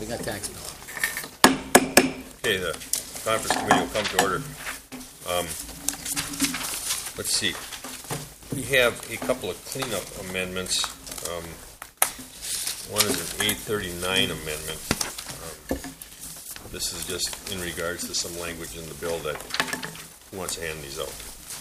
setting a tax bill. Okay, the conference committee will come to order. Let's see. We have a couple of cleanup amendments. One is an A39 amendment. This is just in regards to some language in the bill that, who wants to hand these out?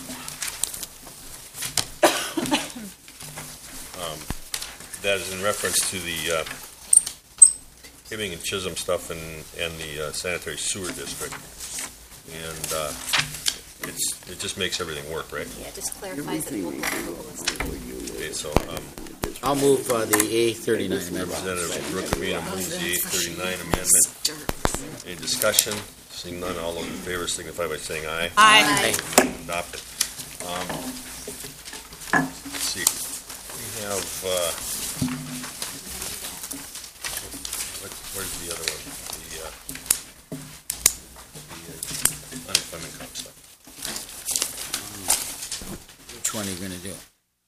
That is in reference to the Hibbing and Chisholm stuff and the sanitary sewer district. And it just makes everything work, right? Yeah, just clarifies that local approval is needed. Okay, so I'll move the A39 amendment. Representative Rukavina moves the 839 amendment. Any discussion? Seeing none, all those in favor signify by saying aye. Aye. Adopted. Let's see. We have, where's the other one? The unemployment comp stuff. Which one are you going to do?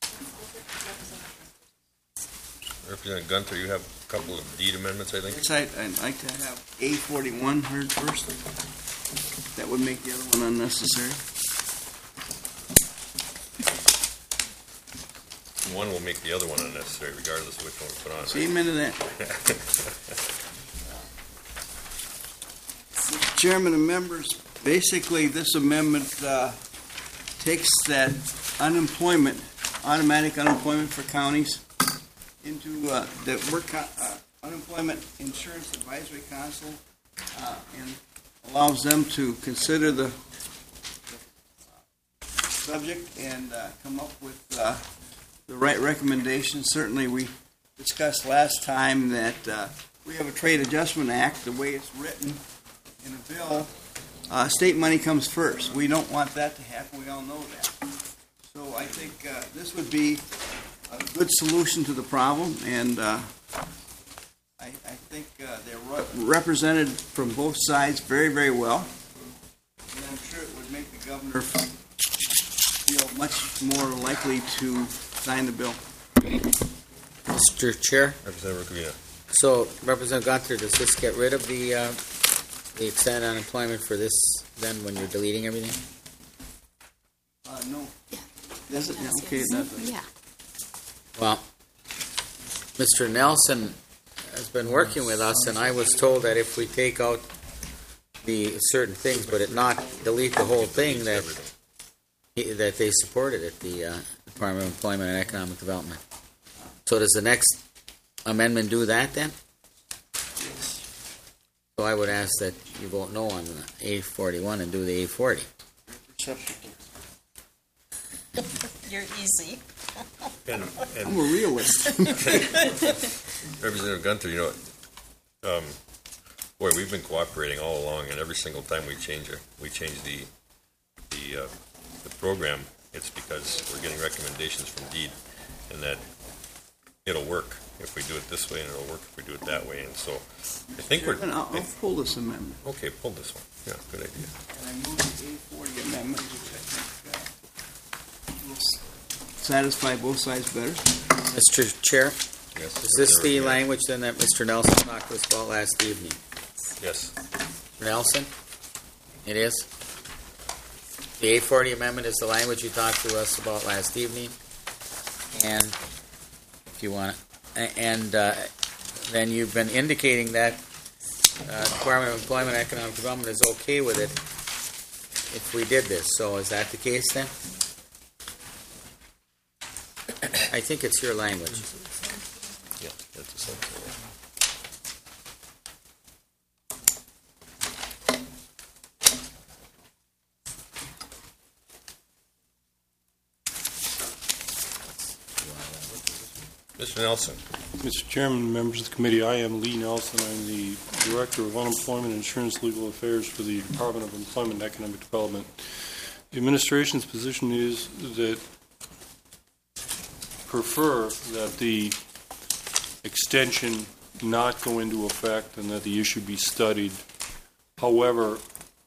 Representative Gunther, you have a couple of deed amendments, I think? Yes, I'd like to have A41 heard first. That would make the other one unnecessary. One will make the other one unnecessary, regardless of which one we put on. See, amen to that. Chairman and members, basically this amendment takes that unemployment, automatic unemployment for counties into the Unemployment Insurance Advisory Council and allows them to consider the subject and come up with the right recommendations. Certainly, we discussed last time that we have a Trade Adjustment Act. The way it's written in a bill, state money comes first. We don't want that to happen. We all know that. So I think this would be a good solution to the problem, and I think they're represented from both sides very, very well. And I'm sure it would make the governor feel much more likely to sign the bill. Mr. Chair? Representative Rukavina. So, Representative Gunther, does this get rid of the extended unemployment for this, then, when you're deleting everything? No. Does it? Okay, it does. Yeah. Well, Mr. Nelson has been working with us, and I was told that if we take out the certain things, but it not delete the whole thing, that they supported it, the Department of Employment and Economic Development. So does the next amendment do that then? So I would ask that you vote no on the A41 and do the A40. You're easy. And I'm a realist. Representative Gunther, you know, boy, we've been cooperating all along, and every single time we change the program, it's because we're getting recommendations from DEED, and that it'll work if we do it this way, and it'll work if we do it that way. And so I think I'll pull this amendment. okay. Pull this one. Yeah, good idea. And I move the A40 amendment, which I think will satisfy both sides better. Mr. Chair, Yes. is this the language then that Mr. Nelson talked to us about last evening? Yes. Nelson? It is? The A40 amendment is the language you talked to us about last evening, and if you want, and then you've been indicating that Department of Employment and Economic Development is okay with it if we did this. So is that the case then? I think it's your language. Yeah, that's the same thing. Mr. Nelson. Mr. Chairman, members of the committee, I am Lee Nelson. I'm the Director of Unemployment and Insurance Legal Affairs for the Department of Employment and Economic Development. The administration's position is that prefer that the extension not go into effect and that the issue be studied. However,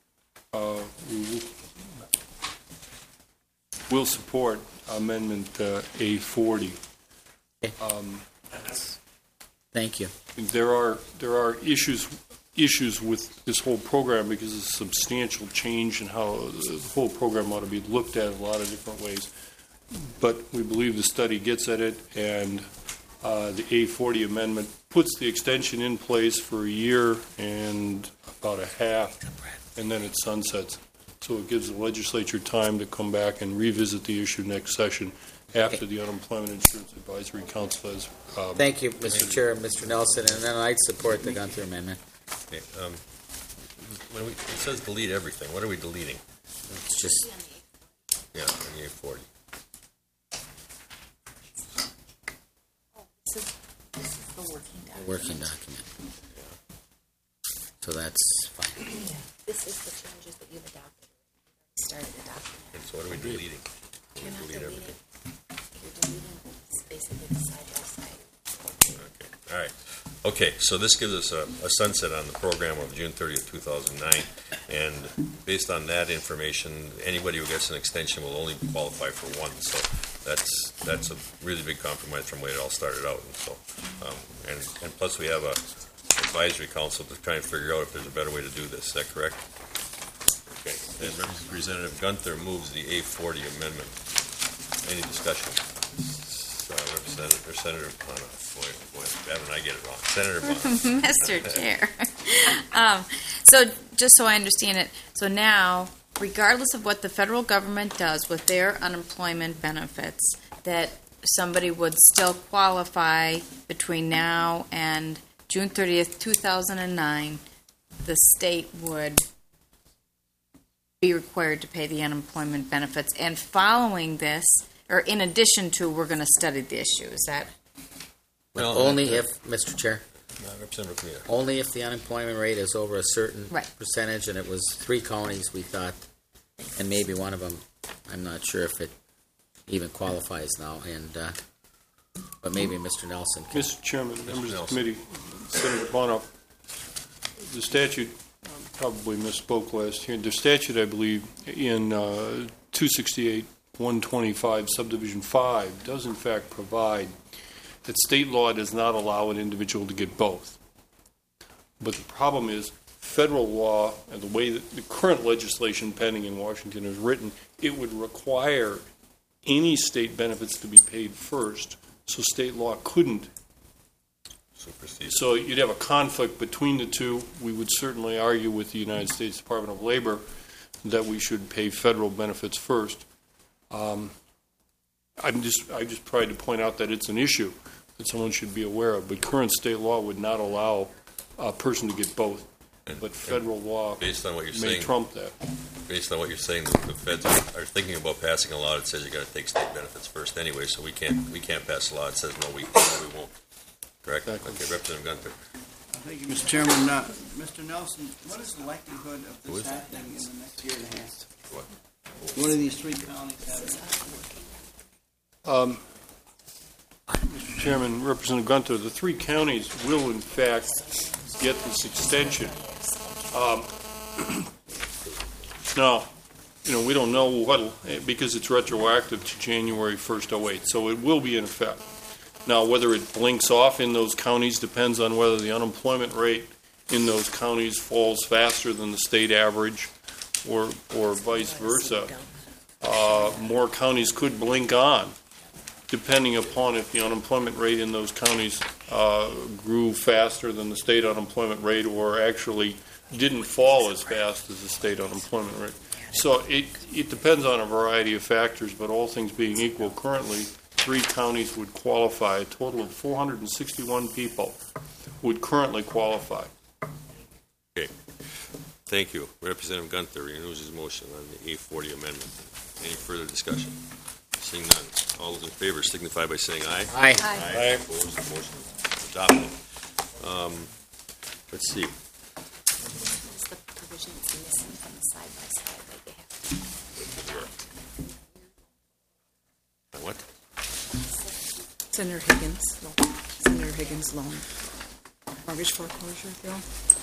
we'll support Amendment A40. Thank you. There are issues with this whole program because it's a substantial change in how the whole program ought to be looked at a lot of different ways. But we believe the study gets at it, and the A40 amendment puts the extension in place for a year and about a half, and then it sunsets. So it gives the legislature time to come back and revisit the issue next session after the Unemployment Insurance Advisory Council has. Thank you, Mr. Chair, and Mr. Nelson, and then I'd support the Gunther amendment. Okay, it says delete everything. What are we deleting? It's just, Yeah, on the A40. This is the working a document. working document. So that's fine. This is the changes that you've adopted. You started adopting And so what are we deleting? it. You're not Delete deleting. everything. You're deleting basically the side by side. Okay, all right. Okay, so this gives us a sunset on the program of June 30th, 2009, and based on that information, anybody who gets an extension will only qualify for one. So that's a really big compromise from the way it all started out. And so, and plus we have a advisory council to try and figure out if there's a better way to do this. Is that correct? Okay. And Representative Gunther moves the A40 amendment. Any discussion? Representative or Senator Bono. Boy, Bev and I get it wrong. Senator Bono. Mr. Chair. So just so I understand it, so now, regardless of what the federal government does with their unemployment benefits, that somebody would still qualify between now and June 30th, 2009, the state would be required to pay the unemployment benefits. And following this, or in addition to, we're going to study the issue. Is that? Well, Only if, Mr. Chair, Representative Comita. only if the unemployment rate is over a certain Right. percentage, and it was 3 counties we thought, and maybe one of them, I'm not sure if it even qualifies now, and but maybe Mr. Nelson can. Mr. Chairman, members of the Nelson. committee, Senator Bono, the statute, probably misspoke last year. The statute, I believe, in 268-125, subdivision 5, does in fact provide that state law does not allow an individual to get both. But the problem is, federal law and the way that the current legislation pending in Washington is written, it would require any state benefits to be paid first, so state law couldn't. Supersede. So you'd have a conflict between the two. We would certainly argue with the United States Department of Labor that we should pay federal benefits first. I just tried to point out that it's an issue that someone should be aware of. But current state law would not allow a person to get both. But federal law Based on what you're may saying, trump that. based on what you're saying, the feds are thinking about passing a law that says you got to take state benefits first anyway. So we can't pass a law that says no, we won't. Correct? Exactly. Okay, Representative Gunther. Thank you, Mr. Chairman. Mr. Nelson, what is the likelihood of Who this is that? happening in the next year and a half? What? One of these 3 counties having Mr. Chairman, Representative Gunther, the 3 counties will in fact get this extension. Now, we don't know what, because it's retroactive to January 1st, 08, so it will be in effect. Now, whether it blinks off in those counties depends on whether the unemployment rate in those counties falls faster than the state average or vice versa. More counties could blink on, depending upon if the unemployment rate in those counties grew faster than the state unemployment rate or actually didn't fall as fast as the state unemployment rate. So it depends on a variety of factors, but all things being equal, currently 3 counties would qualify. A total of 461 people would currently qualify. Okay. Thank you. Representative Gunther renews his motion on the A40 amendment. Any further discussion? Seeing none. All those in favor signify by saying aye. Aye. Aye. Opposed, the motion is adopted. Let's see. It's the provision that's missing from the side by side that they have. What? Senator Higgins loan, mortgage foreclosure bill.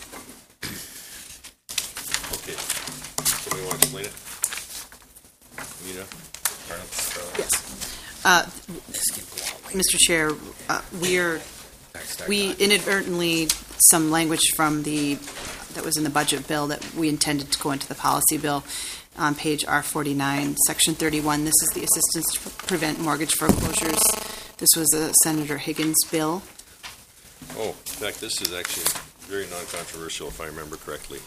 Okay. Somebody want to explain it? Anita? Yes. Mr. Chair, we are We inadvertently, some language from that was in the budget bill that we intended to go into the policy bill on page R49, section 31. This is the assistance to prevent mortgage foreclosures. This was a Senator Higgins bill. Oh, in fact, this is actually very non-controversial, if I remember correctly.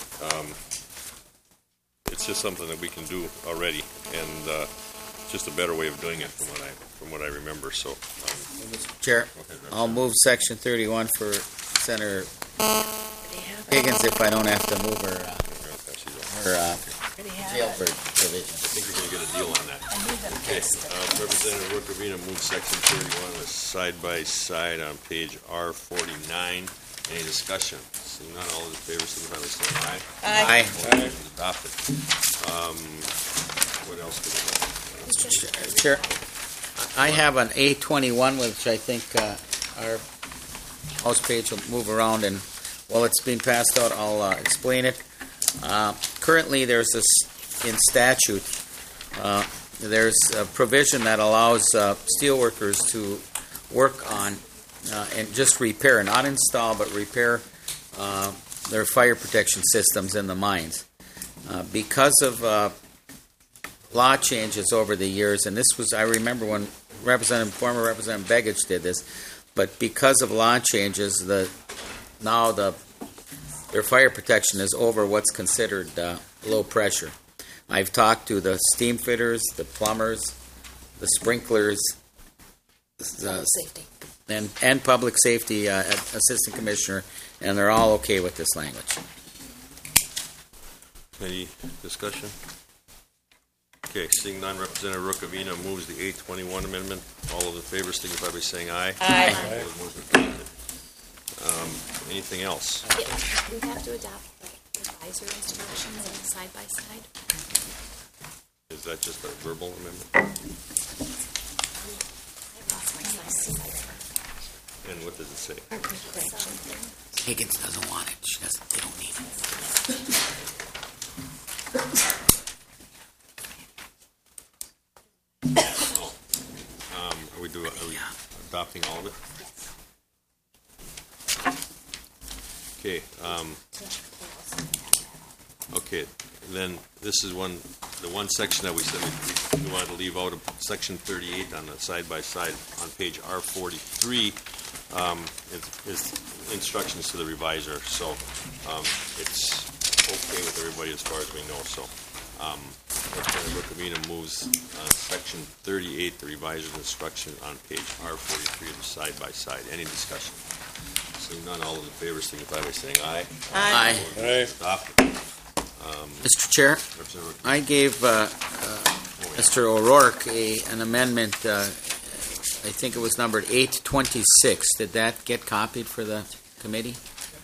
It's just something that we can do already, and just a better way of doing it from what I remember. So, Mr. Chair, okay, I'll move Section 31 for Senator Higgins if I don't have to move her jailbird provision. I think we're going to get a deal on that. Okay, Representative Rukavina moved Section 31 as side by side on page R49. Any discussion? Seeing none, all those in favor signify by saying aye. Aye. Motion is adopted. What else do we have? Chair, I have an A21, which I think our House page will move around, and while it's being passed out, I'll explain it. Currently, there's this in statute. There's a provision that allows steelworkers to work on and just repair, not install, but repair their fire protection systems in the mines. Because of law changes over the years, and this was, I remember when former Representative Begich did this, but because of law changes, their fire protection is over what's considered low pressure. I've talked to the steam fitters, the plumbers, the sprinklers, Safety. and public safety assistant commissioner, and they're all okay with this language. Any discussion? Okay, seeing none, Representative Rukavina moves the 821 amendment. All of the favor signify by saying aye. Aye. Opposed, motion carried. Anything else? We have to adopt the advisor instructions on the side by side. Is that just a verbal amendment? I lost my slides. And what does it say? Higgins doesn't want it. They don't need it. Are we adopting all of it? Okay. Okay. Then this is the one section that we said we wanted to leave out of section 38 on the side by side on page R43. It's instructions to the reviser, so it's okay with everybody as far as we know. So Representative Rukavina moves section 38, the reviser's instruction on page R43 of the side by side. Any discussion? Seeing none, all those in favor signify by saying aye. Aye. Adopted. Mr. Chair, I gave Mr. O'Rourke an amendment, I think it was numbered 826. Did that get copied for the committee?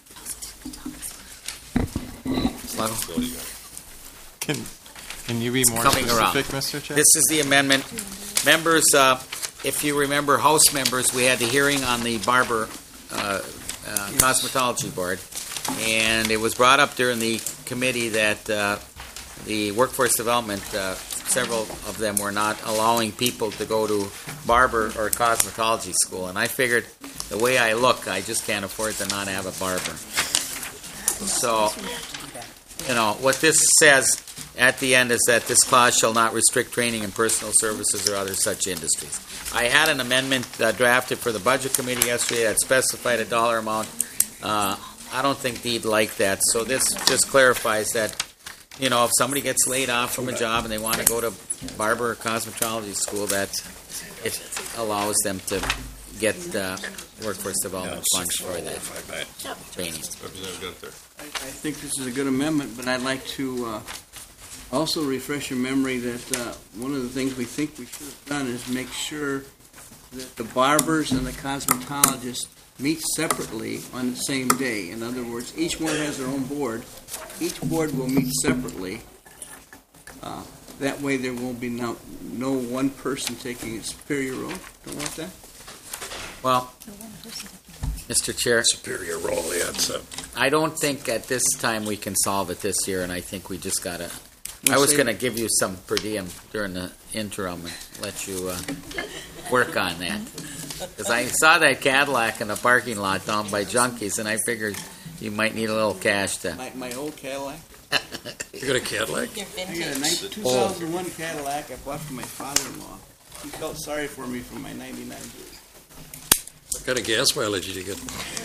Can you be more Coming specific, around. Mr. Chair? This is the amendment. Members, if you remember, House members, we had the hearing on the Barber Cosmetology Board, and it was brought up during the committee that the workforce development, several of them were not allowing people to go to barber or cosmetology school, and I figured the way I look, I just can't afford to not have a barber. So, what this says at the end is that this clause shall not restrict training in personal services or other such industries. I had an amendment drafted for the Budget Committee yesterday that specified a dollar amount. I don't think they'd like that, so this just clarifies that, if somebody gets laid off from a job and they want to go to barber or cosmetology school, that it allows them to get workforce development funds for that training. Representative Gunther. I think this is a good amendment, but I'd like to also refresh your memory that one of the things we think we should have done is make sure that the barbers and the cosmetologists meet separately on the same day. In other words, each one has their own board. Each board will meet separately. That way there won't be no one person taking a superior role. Don't want that? Well, Mr. Chair, Superior role, yeah. So I don't think at this time we can solve it this year, and I think we just got to... I was going to give you some per diem during the interim and let you work on that. Because I saw that Cadillac in the parking lot down by Junkies, and I figured you might need a little cash to. My old Cadillac. You got a Cadillac? Your I got a vintage. 2001 Cadillac I bought from my father-in-law. He felt sorry for me for my 99 years. What kind of gas mileage did you get?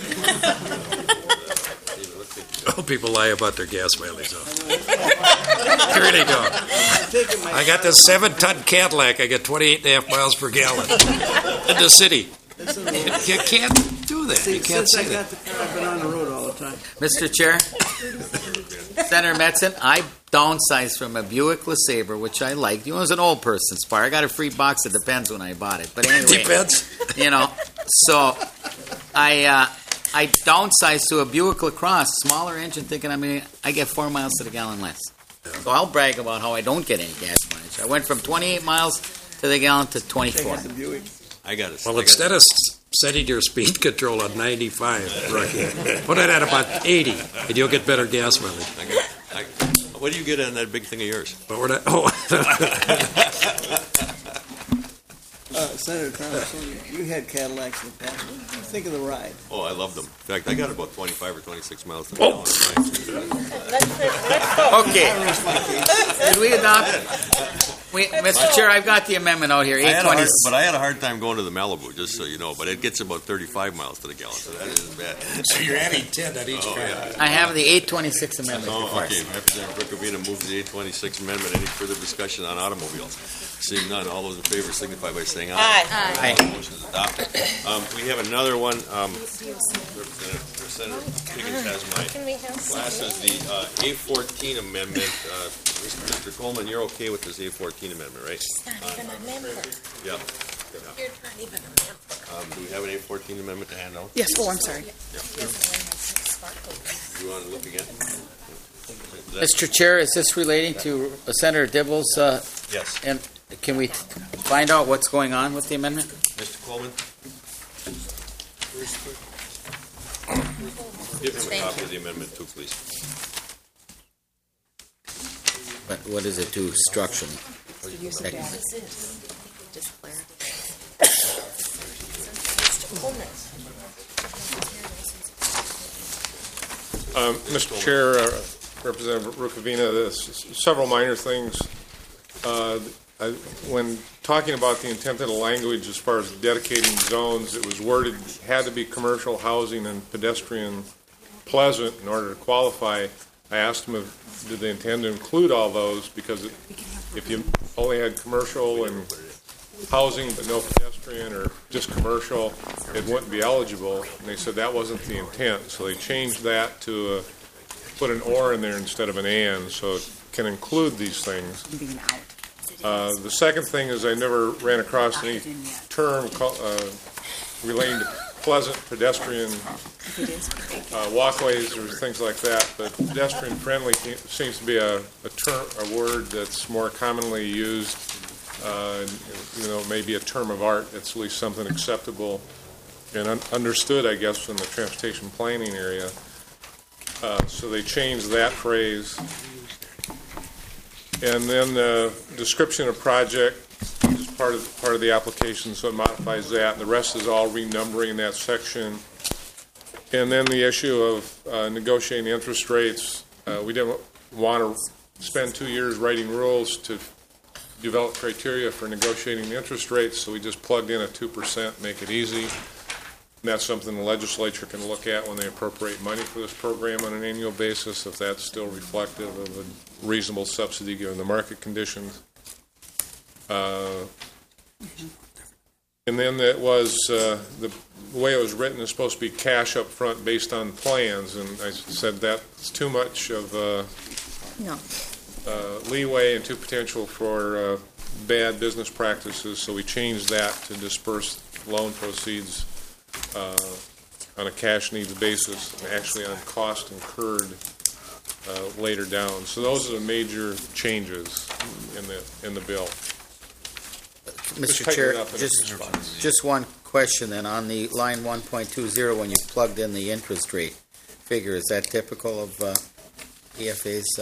Oh, people lie about their gas mileage, though. They really don't. I got this 7-ton Cadillac. I get 28.5 miles per gallon in the city. You can't do that. You can't Since say I that. got the car, I've been on the road all the time. Mr. Chair, Senator Metzen, I downsized from a Buick LeSabre, which I liked. It was an old person's car. I got a free box of Depends when I bought it. But anyway, Depends. So I downsized to a Buick LaCrosse, smaller engine, thinking I get 4 miles to the gallon less. So I'll brag about how I don't get any gas mileage. I went from 28 miles to the gallon to I 24. got the Buick. I got it. Well, instead of setting your speed control on 95, Rocky, put it at about 80, and you'll get better gas mileage. What do you get on that big thing of yours? But we're not. Senator Thomas, you had Cadillacs in the past. What did you think of the ride? Oh, I loved them. In fact, I got about 25 or 26 miles to the Oh. gallon. Okay. Did we adopt? Mr. Chair, I've got the amendment out here. I had a hard, 820. but I had a hard time going to the Malibu, just so you know. But it gets about 35 miles to the gallon, so that isn't bad. So you're adding 10 on each Oh, car. yeah. I have the 826 amendment Oh, before okay. us. Representative Rickovina moves the 826 amendment. Any further discussion on automobiles? Seeing none, all those in favor signify by saying aye. Aye. Motion is adopted. We have another one. Senator Higgins has my Can we have some? glasses. The A14 amendment. Mr. Coleman, you're okay with this A14 amendment, right? Not even a member. Yeah. You're not even a member. Do we have an A14 amendment to hand out? Yes, oh, I'm sorry. You want to look again? Mr. Chair, is this relating to Senator Dibble's? Yes. And can we find out what's going on with the amendment? Mr. Coleman? Give him a copy of the amendment too, please. But what does it do structurally? Just clarify. Mr. Chair, Representative Rukavina, there's several minor things. When talking about the intent of the language as far as dedicating zones, it was worded, had to be commercial, housing, and pedestrian pleasant in order to qualify. I asked them did they intend to include all those, because if you only had commercial and housing but no pedestrian or just commercial, it wouldn't be eligible. And they said that wasn't the intent, so they changed that to put an or in there instead of an and, so it can include these things. Being out. The second thing is I never ran across any term relating to pleasant pedestrian walkways or things like that, but pedestrian friendly seems to be a word that's more commonly used. Maybe a term of art. It's at least something acceptable and understood, I guess, in the transportation planning area. So they changed that phrase. And then the description of project is part of the application, so it modifies that. And the rest is all renumbering that section. And then the issue of negotiating interest rates. We didn't want to spend 2 years writing rules to develop criteria for negotiating the interest rates, so we just plugged in a 2%, make it easy. And that's something the legislature can look at when they appropriate money for this program on an annual basis, if that's still reflective of a reasonable subsidy given the market conditions. And then it was, the way it was written is supposed to be cash up front based on plans, and I said that's too much of No. leeway and too potential for bad business practices, so we changed that to disperse loan proceeds on a cash needs basis and actually on cost incurred later down. So those are the major changes in the bill. Mr. tighten Chair, it up in a just one question then. On the line 1.20, when you plugged in the interest rate figure, is that typical of EFA's?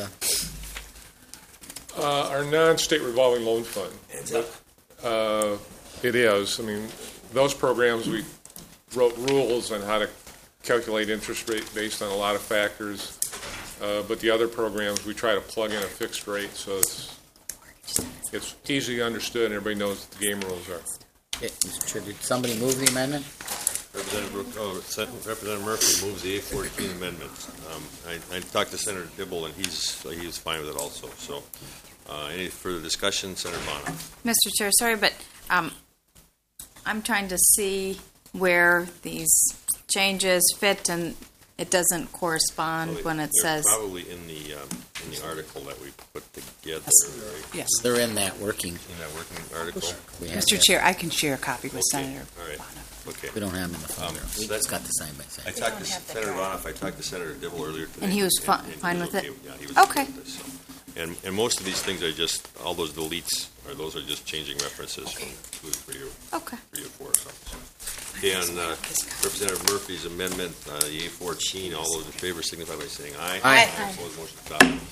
Our non-state revolving loan fund. It is. I mean, those programs, we wrote rules on how to calculate interest rate based on a lot of factors. But the other programs, we try to plug in a fixed rate, so it's easily understood and everybody knows what the game rules are. Okay, Mr. Chair, did somebody move the amendment? Representative Murphy moves the A14 amendment. I talked to Senator Dibble, and he's fine with it also. So, any further discussion, Senator Bonner? Mr. Chair, sorry, but I'm trying to see where these changes fit, and it doesn't correspond when it They're says. probably in the article that we put together. Right? Yes. They're in that working. In that working article. We have Mr. that. Chair, I can share a copy with Okay, Senator all right. Bonner. Okay. We don't have them in the folder. We that's- just got the side by side. I talked to Senator Bonner. I talked to Senator Dibble earlier today. And he was and he fine was with it? okay. Yeah, he was Okay. with this, so. And most of these things are just, all those deletes, or those are just changing references from 2 to 3 or Okay. 3 to 4 or something. So. Okay, on Representative Murphy's amendment, the A14, all those in favor signify by saying aye. Aye. Opposed, motion adopted.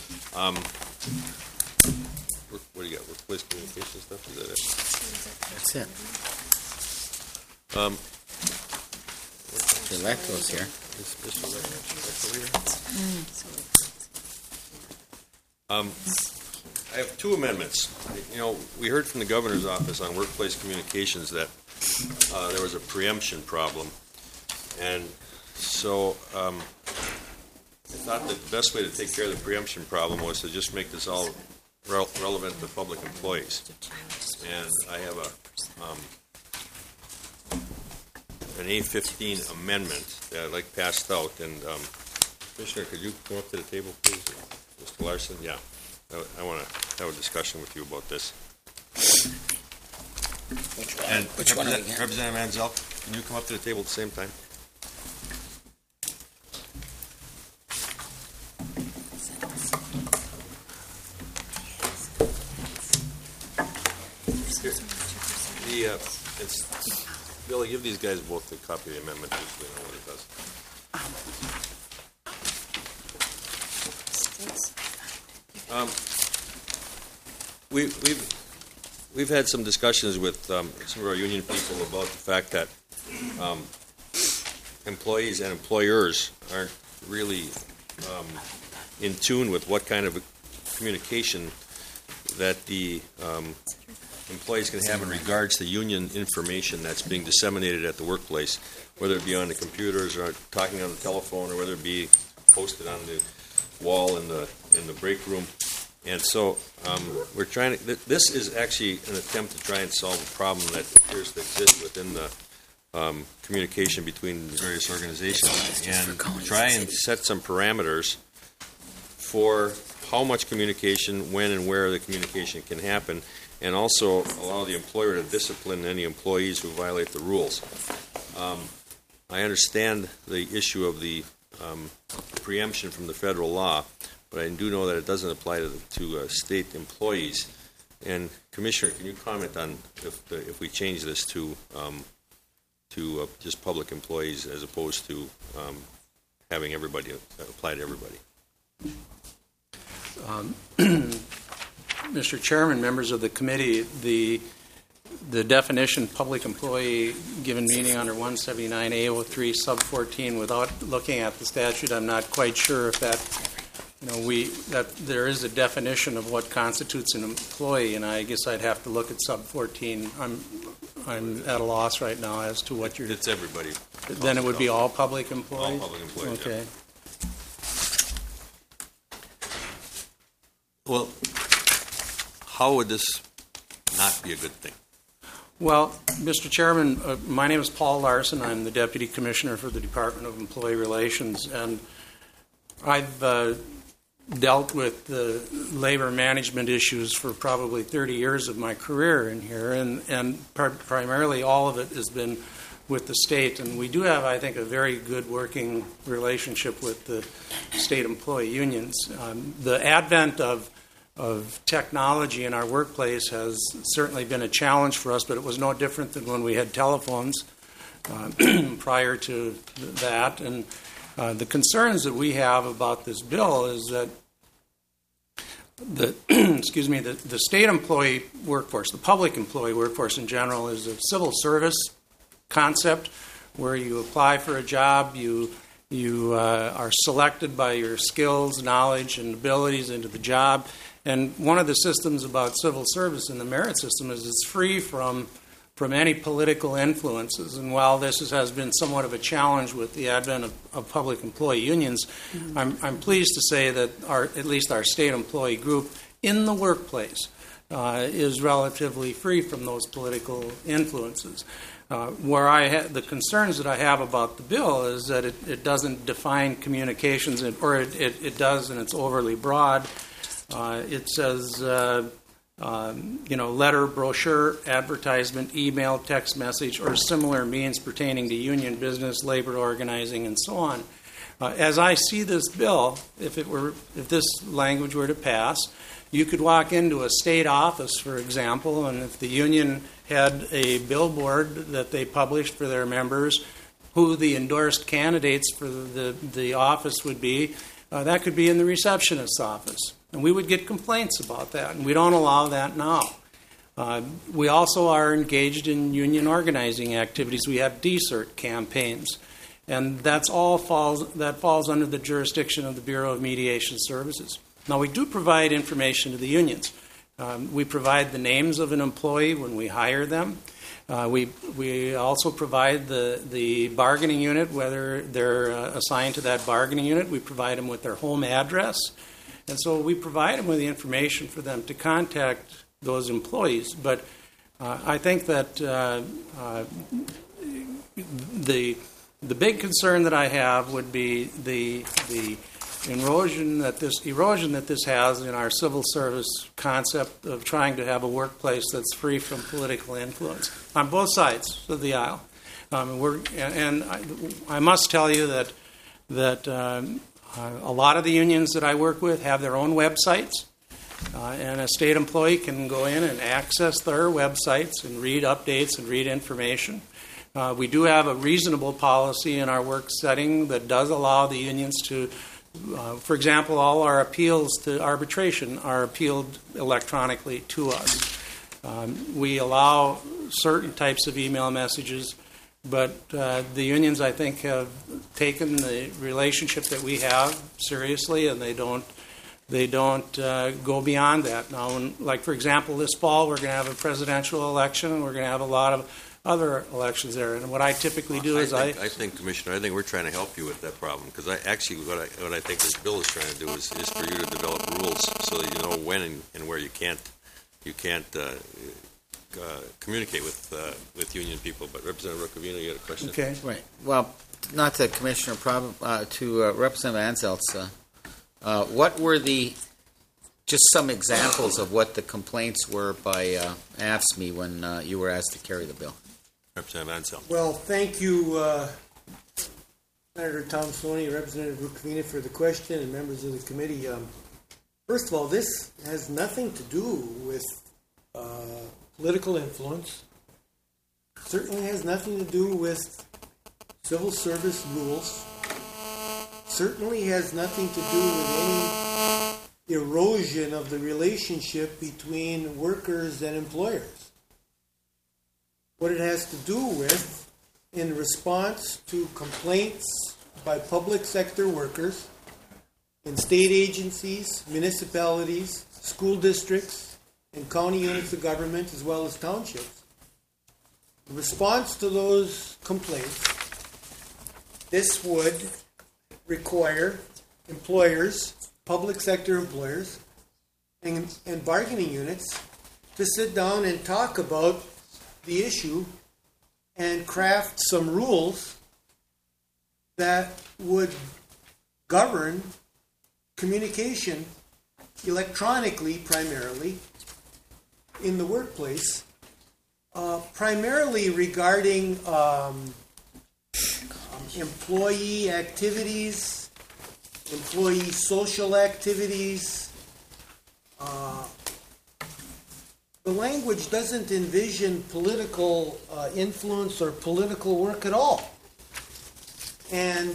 What do you got, workplace communication stuff, is that it? That's it. The electro's here. Is Mr. Electro here? I have 2 amendments. You know, we heard from the governor's office on workplace communications that there was a preemption problem. And so I thought that the best way to take care of the preemption problem was to just make this all relevant to public employees. And I have an A15 amendment that I'd like passed out. And Commissioner, could you come up to the table, please? Mr. Larson? Yeah. I want to have a discussion with you about this. And Which one are we getting? Representative Manzel, can you come up to the table at the same time? Here. Billy, give these guys both a copy of the amendment, just so they know what it does. We've had some discussions with some of our union people about the fact that employees and employers aren't really in tune with what kind of communication that the employees can have in regards to union information that's being disseminated at the workplace, whether it be on the computers or talking on the telephone, or whether it be posted on the wall in the break room. And so we're trying to. This is actually an attempt to try and solve a problem that appears to exist within the communication between the various organizations, and try and set some parameters for how much communication, when and where the communication can happen, and also allow the employer to discipline any employees who violate the rules. I understand the issue of the preemption from the federal law, but I do know that it doesn't apply to state employees. And Commissioner, can you comment on if we change this to just public employees as opposed to having everybody apply to everybody? Mr. Chairman, members of the committee, the definition public employee given meaning under 179A03 sub 14 without looking at the statute, I'm not quite sure if that there is a definition of what constitutes an employee, and I guess I'd have to look at sub 14. I'm at a loss right now as to what you're. It's everybody. Then it would be all public employees. All public employees. Okay. Yeah. Well, how would this not be a good thing? Well, Mr. Chairman, my name is Paul Larson. I'm the Deputy Commissioner for the Department of Employee Relations, and I've dealt with the labor management issues for probably 30 years of my career in here, and primarily all of it has been with the state. And we do have, I think, a very good working relationship with the state employee unions. The advent of technology in our workplace has certainly been a challenge for us, but it was no different than when we had telephones prior to that. And the concerns that we have about this bill is that the state employee workforce, the public employee workforce in general, is a civil service concept where you apply for a job, you are selected by your skills, knowledge, and abilities into the job. And one of the systems about civil service in the merit system is it's free from any political influences. And while this has been somewhat of a challenge with the advent of public employee unions, I'm pleased to say that at least our state employee group in the workplace is relatively free from those political influences. Where the concerns that I have about the bill is that it doesn't define communications, or it does, and it's overly broad. It says, letter, brochure, advertisement, email, text message, or similar means pertaining to union business, labor organizing, and so on. As I see this bill, if this language were to pass, you could walk into a state office, for example, and if the union had a billboard that they published for their members, who the endorsed candidates for the office would be, that could be in the receptionist's office. And we would get complaints about that, and we don't allow that now. We also are engaged in union organizing activities. We have DCERT campaigns, and that falls under the jurisdiction of the Bureau of Mediation Services. Now, we do provide information to the unions. We provide the names of an employee when we hire them. We also provide the bargaining unit, whether they're assigned to that bargaining unit. We provide them with their home address. And so we provide them with the information for them to contact those employees. But I think that the big concern that I have would be the erosion that this has in our civil service concept of trying to have a workplace that's free from political influence on both sides of the aisle. I must tell you that a lot of the unions that I work with have their own websites, and a state employee can go in and access their websites and read updates and read information. We do have a reasonable policy in our work setting that does allow the unions to, for example, all our appeals to arbitration are appealed electronically to us. We allow certain types of email messages, but the unions, I think, have taken the relationship that we have seriously, and they don't go beyond that. Now, like for example, this fall we're going to have a presidential election, and we're going to have a lot of other elections there. And what I typically do is I think, Commissioner, I think we're trying to help you with that problem, because what I think this bill is trying to do is for you to develop rules so that you know when and where you can't communicate with union people. But Representative Rocavino, you had a question? Okay. Right. Well, not to Commissioner, to Representative Anselts, what were just some examples of what the complaints were by AFSCME when you were asked to carry the bill? Representative Ansel. Well, thank you, Senator Tomsoni, Representative Rukavina, for the question, and members of the committee. First of all, this has nothing to do with political influence. Certainly has nothing to do with civil service rules. Certainly has nothing to do with any erosion of the relationship between workers and employers. What it has to do with, in response to complaints by public sector workers in state agencies, municipalities, school districts, and county units of government, as well as townships. In response to those complaints, this would require employers, public sector employers, and bargaining units to sit down and talk about the issue and craft some rules that would govern communication electronically primarily in the workplace, primarily regarding employee activities, employee social activities. The language doesn't envision political influence or political work at all. And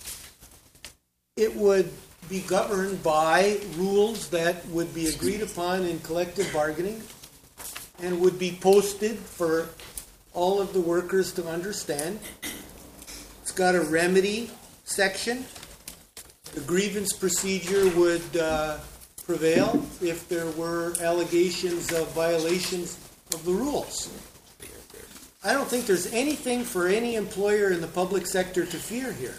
it would be governed by rules that would be agreed upon in collective bargaining and would be posted for all of the workers to understand. It's got a remedy section. The grievance procedure would prevail if there were allegations of violations of the rules. I don't think there's anything for any employer in the public sector to fear here.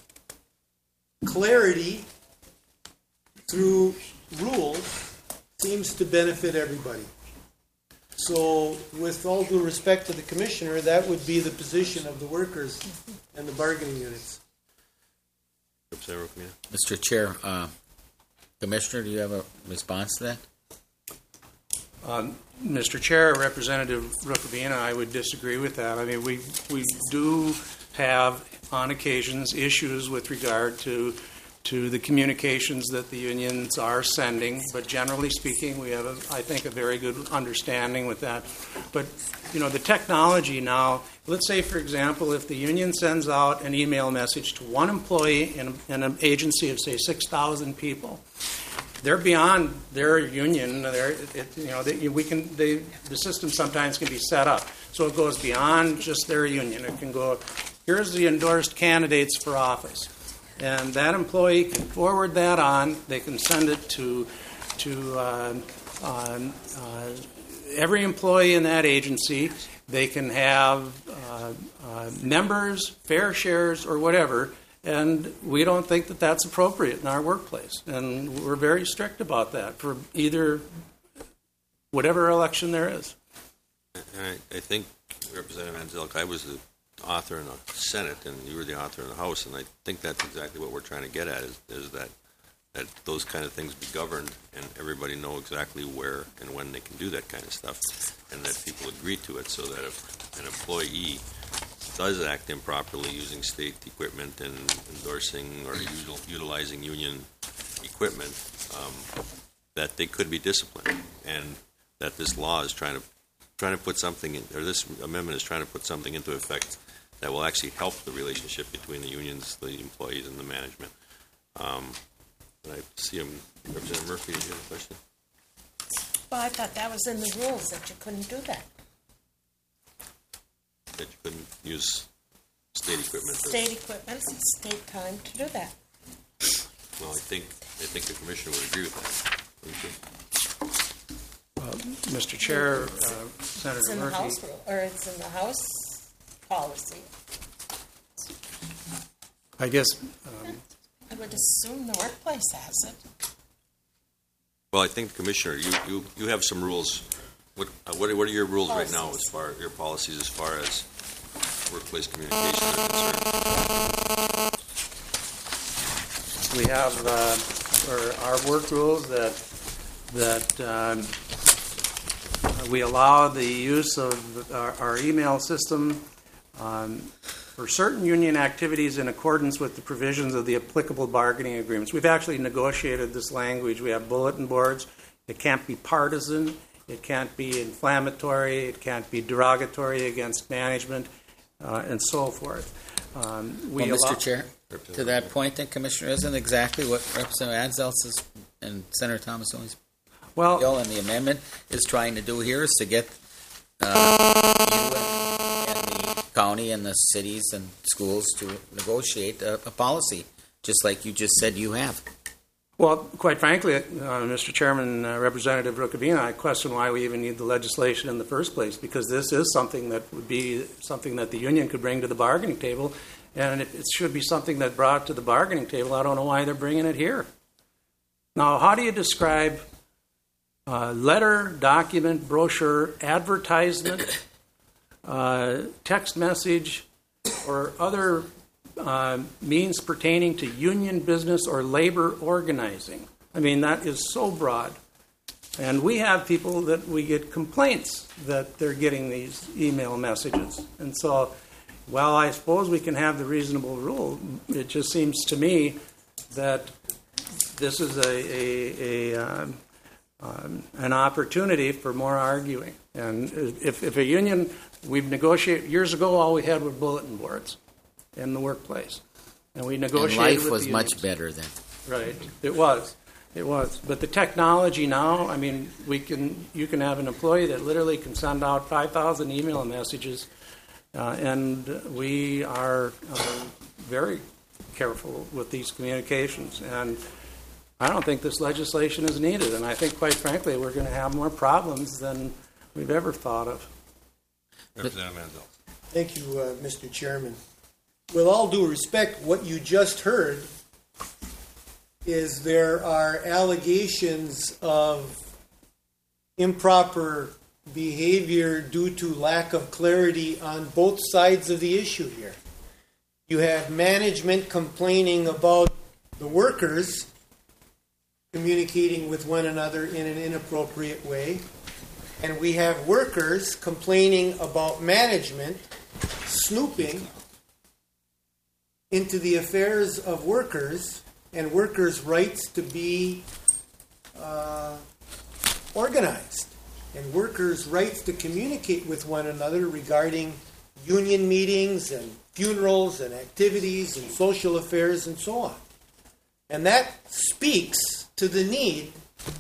Clarity through rules seems to benefit everybody. So, with all due respect to the commissioner, that would be the position of the workers and the bargaining units. Mr. Chair, Commissioner, do you have a response to that? Mr. Chair, Representative Rukavina, I would disagree with that. I mean, we do have, on occasions, issues with regard to the communications that the unions are sending, but generally speaking, we have, I think, a very good understanding with that. But, you know, the technology now, let's say, for example, if the union sends out an email message to one employee in an agency of, say, 6,000 people, they're beyond their union. The system sometimes can be set up so it goes beyond just their union. It can go, here's the endorsed candidates for office, and that employee can forward that on. They can send it to every employee in that agency. They can have members, fair shares, or whatever. And we don't think that that's appropriate in our workplace. And we're very strict about that for either whatever election there is. And I think, Representative Anzelk, I was the author in the Senate, and you were the author in the House, and I think that's exactly what we're trying to get at, is that those kind of things be governed, and everybody know exactly where and when they can do that kind of stuff, and that people agree to it, so that if an employee does act improperly using state equipment and endorsing or utilizing union equipment, that they could be disciplined, and that this law is trying to put something in, or this amendment is trying to put something into effect that will actually help the relationship between the unions, the employees, and the management. And I see Representative Murphy, did you have a question? Well, I thought that was in the rules, that you couldn't do that. That you couldn't use state equipment. State equipment, state time to do that. Well, I think the commissioner would agree with that. Mr. Chair, Senator It's in the Murphy. House rule, or it's in the House policy. I guess I would assume the workplace has it. Well, I think, Commissioner, you have some rules. What are your rules right now, as far your policies as far as workplace communications are concerned? we have our work rules that we allow the use of our email system for certain union activities in accordance with the provisions of the applicable bargaining agreements. We've actually negotiated this language. We have bulletin boards. It can't be partisan. It can't be inflammatory. It can't be derogatory against management, and so forth. Mr. Chair, to that point, then, Commissioner, isn't exactly what Representative Anzel's and Senator Thomasoni's bill and the amendment is trying to do here is to get you and the county and the cities and schools to negotiate a policy, just like you just said you have. Well, quite frankly, Mr. Chairman, Representative Rukavina, I question why we even need the legislation in the first place, because this is something that would be something that the union could bring to the bargaining table, and it should be something that brought to the bargaining table. I don't know why they're bringing it here. Now, how do you describe letter, document, brochure, advertisement, text message, or other means pertaining to union business or labor organizing? I mean, that is so broad. And we have people that we get complaints that they're getting these email messages. And so, while I suppose we can have the reasonable rule, it just seems to me that this is an opportunity for more arguing. And if a union, we've negotiated, years ago all we had were bulletin boards in the workplace. And we negotiated and life with was the much unions. better then. Right. It was. But the technology now, I mean, you can have an employee that literally can send out 5,000 email messages And we are very careful with these communications. And I don't think this legislation is needed. And I think, quite frankly, we're going to have more problems than we've ever thought of. Representative Manzel. Thank you, Mr. Chairman. With all due respect, what you just heard is there are allegations of improper behavior due to lack of clarity on both sides of the issue here. You have management complaining about the workers communicating with one another in an inappropriate way, and we have workers complaining about management snooping into the affairs of workers and workers' rights to be organized and workers' rights to communicate with one another regarding union meetings and funerals and activities and social affairs and so on. And that speaks to the need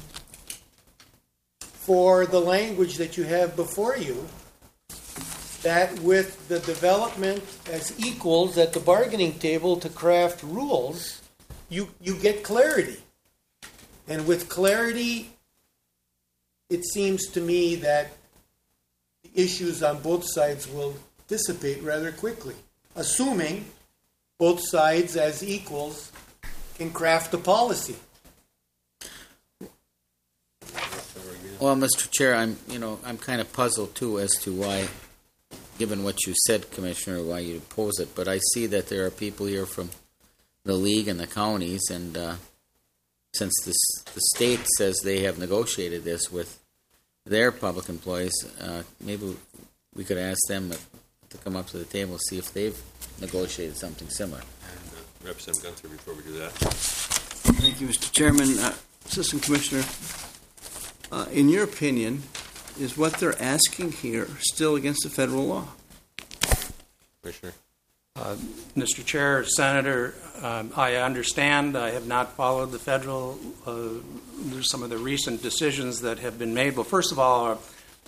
for the language that you have before you, that with the development as equals at the bargaining table to craft rules, you get clarity. And with clarity, it seems to me that the issues on both sides will dissipate rather quickly, assuming both sides as equals can craft a policy. Well, Mr. Chair, I'm kind of puzzled too as to why, given what you said, Commissioner, why you oppose it. But I see that there are people here from the league and the counties, and since the state says they have negotiated this with their public employees, maybe we could ask them to come up to the table and see if they've negotiated something similar. And Representative Gunther, before we do that. Thank you, Mr. Chairman. Assistant Commissioner, in your opinion, is what they're asking here still against the federal law? Commissioner. Mr. Chair, Senator, I understand. I have not followed the federal, some of the recent decisions that have been made. Well, first of all,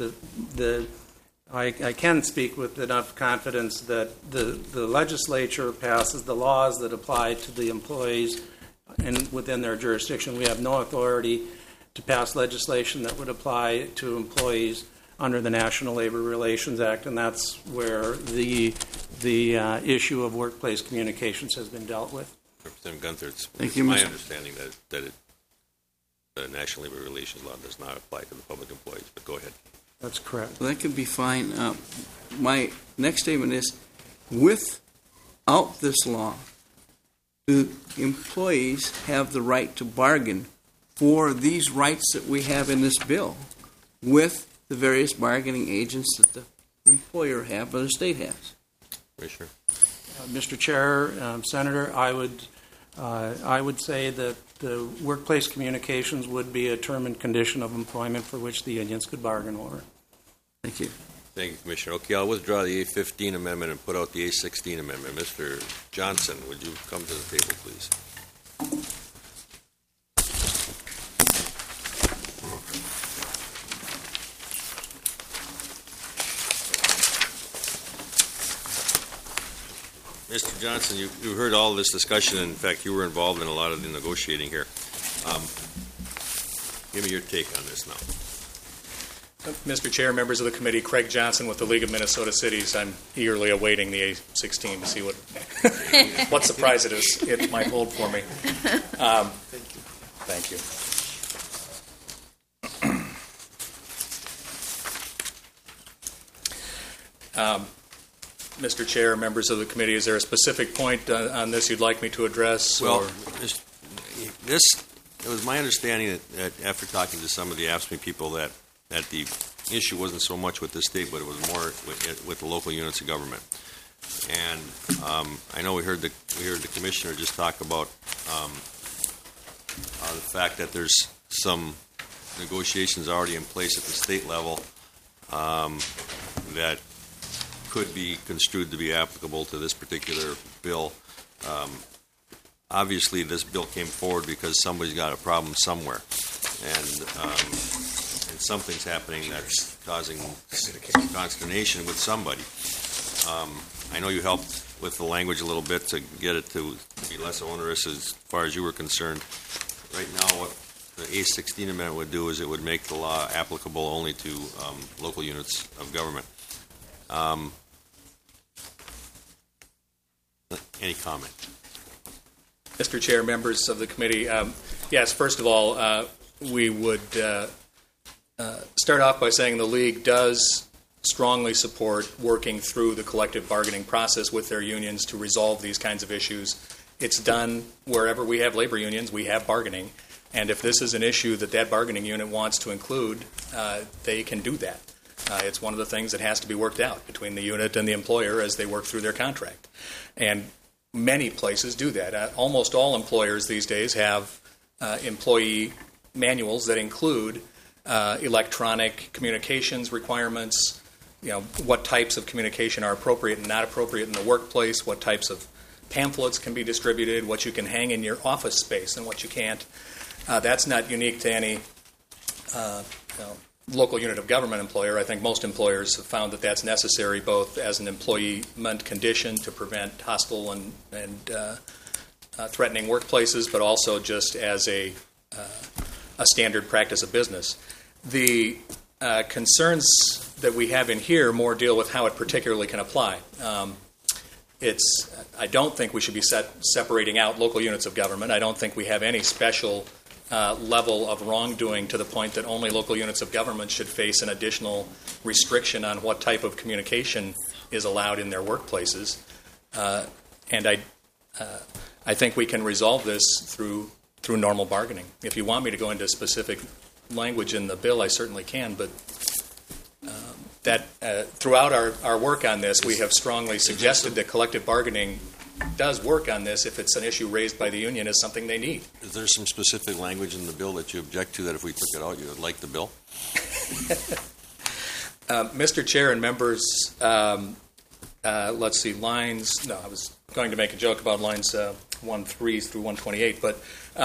I can speak with enough confidence that the legislature passes the laws that apply to the employees within their jurisdiction. We have no authority to pass legislation that would apply to employees under the National Labor Relations Act, and that's where the issue of workplace communications has been dealt with. Representative Gunther, it's you, my understanding that the National Labor Relations Law does not apply to the public employees, but go ahead. That's correct. Well, that could be fine. My next statement is, without this law, do employees have the right to bargain for these rights that we have in this bill with the various bargaining agents that the employer have or the state has? Commissioner. Mr. Chair, Senator, I would say that the workplace communications would be a term and condition of employment for which the unions could bargain over. Thank you. Thank you, Commissioner. Okay, I'll withdraw the A15 amendment and put out the A16 amendment. Mr. Johnson, would you come to the table, please? Mr. Johnson, you heard all this discussion. In fact, you were involved in a lot of the negotiating here. Give me your take on this now. Mr. Chair, members of the committee, Craig Johnson with the League of Minnesota Cities. I'm eagerly awaiting the A16 to see what surprise it might hold for me. Thank you. Mr. Chair, members of the committee, is there a specific point on this you'd like me to address? Well, it was my understanding that after talking to some of the AFSCME people that the issue wasn't so much with the state, but it was more with the local units of government. And I know we heard the commissioner just talk about the fact that there's some negotiations already in place at the state level that could be construed to be applicable to this particular bill. Obviously, this bill came forward because somebody's got a problem somewhere, and something's happening that's causing consternation with somebody. I know you helped with the language a little bit to get it to be less onerous as far as you were concerned. Right now, what the A16 amendment would do is it would make the law applicable only to local units of government. Any comment? Mr. Chair, members of the committee, yes, first of all, we would start off by saying the League does strongly support working through the collective bargaining process with their unions to resolve these kinds of issues. It's done wherever we have labor unions, we have bargaining. And if this is an issue that bargaining unit wants to include, they can do that. It's one of the things that has to be worked out between the unit and the employer as they work through their contract. And many places do that. Almost all employers these days have employee manuals that include electronic communications requirements, what types of communication are appropriate and not appropriate in the workplace, what types of pamphlets can be distributed, what you can hang in your office space and what you can't. That's not unique to any local unit of government employer. I think most employers have found that that's necessary both as an employment condition to prevent hostile and threatening workplaces, but also just as a standard practice of business. The concerns that we have in here more deal with how it particularly can apply. I don't think we should be separating out local units of government. I don't think we have any special level of wrongdoing to the point that only local units of government should face an additional restriction on what type of communication is allowed in their workplaces. And I think we can resolve this through normal bargaining. If you want me to go into specific language in the bill, I certainly can, but throughout our work on this, we have strongly suggested that collective bargaining does work on this if it's an issue raised by the union as something they need. Is there some specific language in the bill that you object to that if we took it out, you would like the bill? Mr. Chair and members, let's see, I was going to make a joke about lines 1-3 through 128, but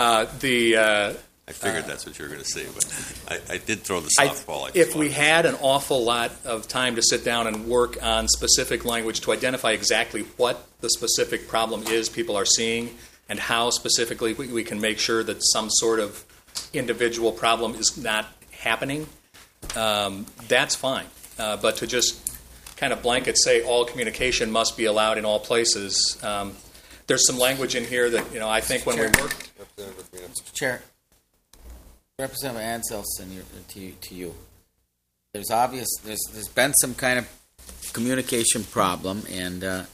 I figured that's what you were going to say, but I did throw the softball. If we had an awful lot of time to sit down and work on specific language to identify exactly what the specific problem is people are seeing and how specifically we can make sure that some sort of individual problem is not happening, that's fine. But to just kind of blanket say all communication must be allowed in all places, there's some language in here that, I think when we work... Mr. Chair. Representative Anselson, to you. There's been some kind of communication problem, and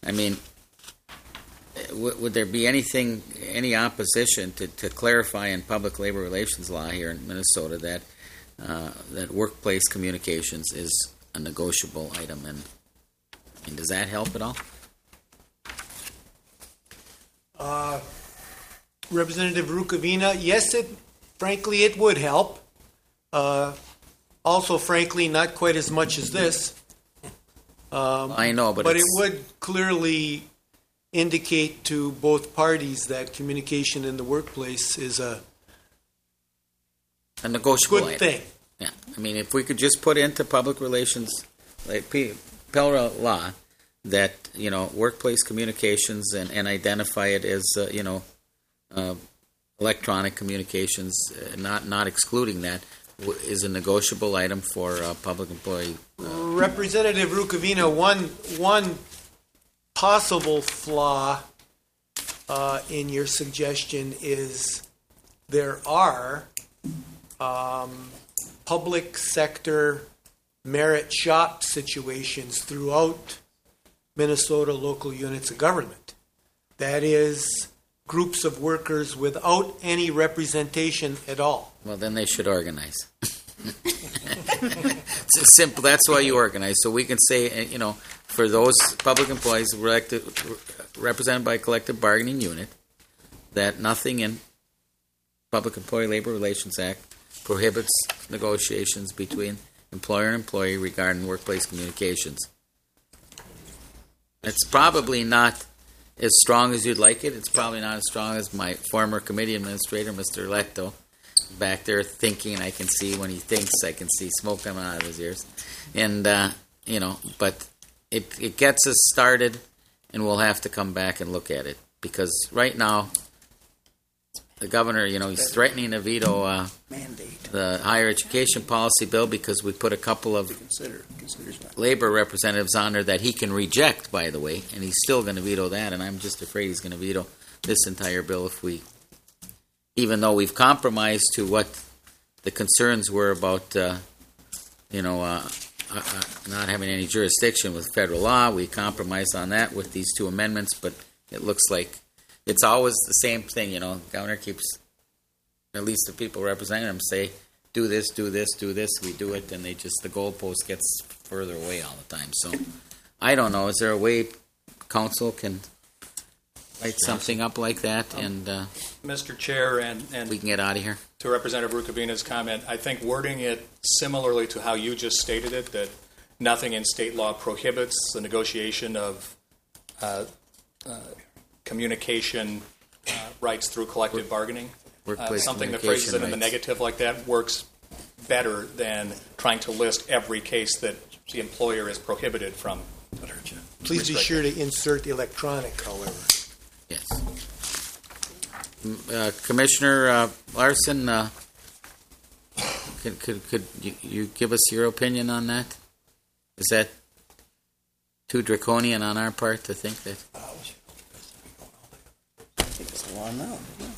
would there be any opposition to clarify in public labor relations law here in Minnesota that workplace communications is a negotiable item, and does that help at all? Representative Rukavina, yes, frankly, it would help. Also, frankly, not quite as much as this. I know, but it would clearly indicate to both parties that communication in the workplace is a negotiable good thing. Yeah, if we could just put into public relations, like Pell law, that workplace communications and identify it as electronic communications, not excluding that, is a negotiable item for public employee. Representative Rukavina, one possible flaw in your suggestion is there are public sector merit shop situations throughout Minnesota local units of government. That is groups of workers without any representation at all. Well, then they should organize. It's simple. That's why you organize. So we can say, for those public employees represented by a collective bargaining unit, that nothing in Public Employee Labor Relations Act prohibits negotiations between employer and employee regarding workplace communications. It's probably not as strong as you'd like it. It's probably not as strong as my former committee administrator, Mr. Leto, back there thinking. I can see when he thinks, I can see smoke coming out of his ears. And, but it gets us started, and we'll have to come back and look at it. Because right now, the governor, he's threatening to veto Mandate. the higher education policy bill because we put a couple of Considers not. labor representatives on there that he can reject, by the way, and he's still going to veto that, and I'm just afraid he's going to veto this entire bill even though we've compromised to what the concerns were about, not having any jurisdiction with federal law. We compromised on that with these two amendments, but it looks like it's always the same thing. The governor keeps, at least the people representing him, say, do this, do this, do this. We do it, and the goalpost gets further away all the time. So I don't know. Is there a way council can write something up like that, and Mr. Chair, and we can get out of here? to Representative Rukavina's comment, I think wording it similarly to how you just stated it, that nothing in state law prohibits the negotiation of communication rights through collective bargaining. Workplace Something that communication phrases it in the rights. negative like that works better than trying to list every case that the employer is prohibited from. Please be sure to insert electronic, however. Yes. Commissioner Larson, could you give us your opinion on that? Is that too draconian on our part to think that? I think it's a law now.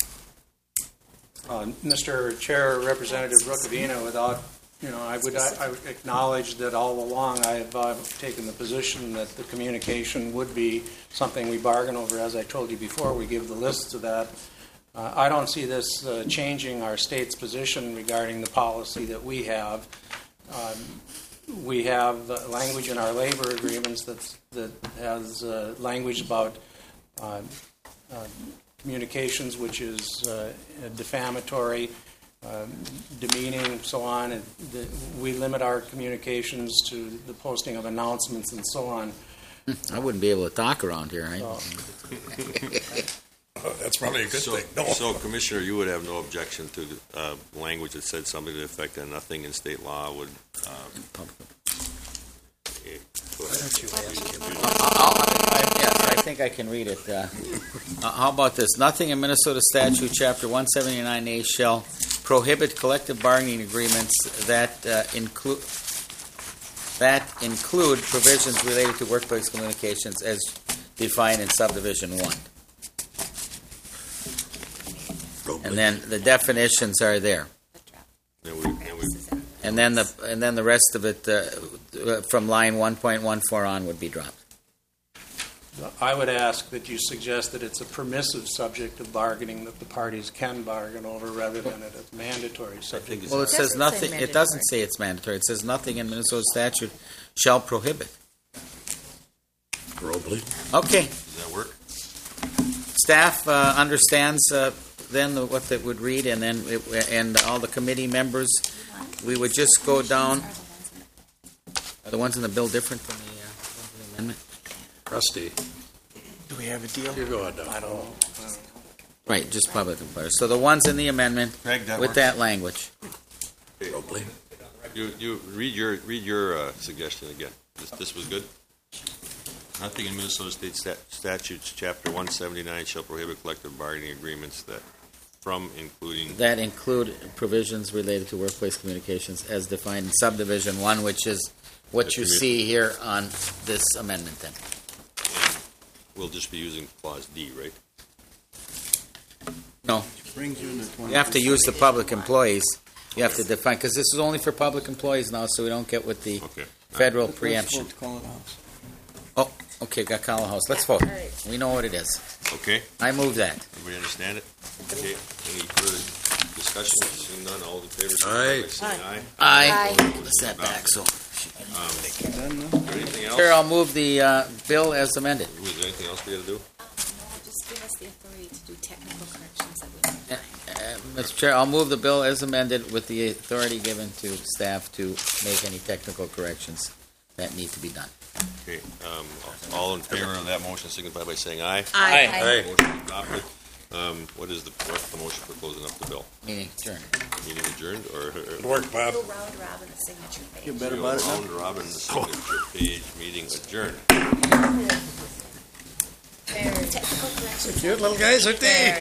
Mr. Chair, Representative Rukavina, I would acknowledge that all along I've taken the position that the communication would be something we bargain over. As I told you before, we give the lists of that. I don't see this changing our state's position regarding the policy that we have. We have language in our labor agreements that has language about communications, which is defamatory, demeaning, so on. And we limit our communications to the posting of announcements and so on. I wouldn't be able to talk around here, right? That's probably a good thing. No. So, Commissioner, you would have no objection to language that said something to the effect that nothing in state law would. I think I can read it. How about this? Nothing in Minnesota Statute, Chapter 179A, shall prohibit collective bargaining agreements that include provisions related to workplace communications as defined in Subdivision 1. And then the definitions are there. And then the rest of it from line 1.14 on would be dropped. I would ask that you suggest that it's a permissive subject of bargaining that the parties can bargain over rather than it as mandatory subject. Well, it says nothing. It doesn't say it's mandatory. It says nothing in Minnesota statute shall prohibit. Probably. Okay. Does that work? Staff understands then what that would read, and then and all the committee members, we would just go down. Are the ones in the bill different from the amendment? Rusty. Do we have a deal? You go ahead now. I don't know. Right, just public employers. So the ones in the amendment Craig, that with works? that language. Probably. You read your suggestion again. This was good. Nothing in Minnesota State statutes, Chapter 179, shall prohibit collective bargaining agreements that that include provisions related to workplace communications as defined in Subdivision 1, which is what you see here on this amendment. Then we'll just be using Clause D, right? No. Brings you into You have to use the public employees. You have to define, because this is only for public employees now, so we don't get with the federal preemption. Oh, okay, got Call House. Let's vote. We know what it is. Okay. I move that. Everybody understand it? Okay. Any further discussion? Seeing none, all in favor, Aye. say aye. Aye. Set back, so. Anything else? Chair, I'll move the bill as amended. Is there anything else we got to do? No, just give us the authority to do technical corrections that we need. Mr. Chair, I'll move the bill as amended with the authority given to staff to make any technical corrections that need to be done. Okay. All in favor of that motion signify by saying aye. Aye. Motion adopted. What's the motion for closing up the bill? Meeting adjourned. Meeting adjourned, or? Good work, Bob. Go round robin the signature page. Feel better about it now? Round robin, the signature page, meeting adjourned. Technical corrections. Cute little guys, aren't they?